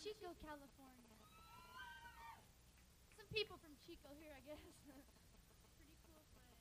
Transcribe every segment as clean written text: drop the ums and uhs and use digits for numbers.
Chico, California. Some people from Chico here, I guess. Pretty cool place.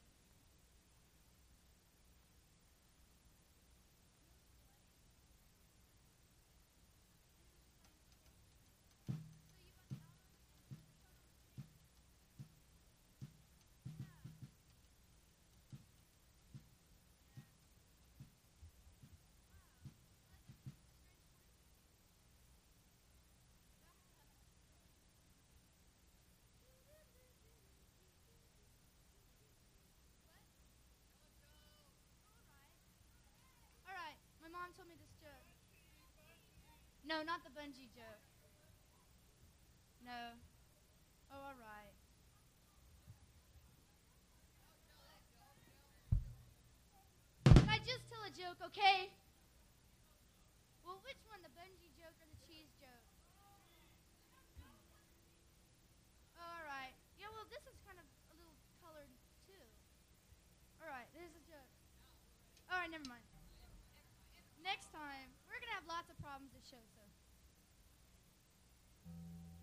All right, my mom told me this joke. No, not the bungee joke. No. Oh, all right. Can I just tell a joke, okay? Well, which one, the bungee joke or the cheese joke? Oh, all right. Yeah, well, this is kind of a little colored, too. All right, there's a joke. All right, never mind. Next time, we're going to have lots of problems to show, so.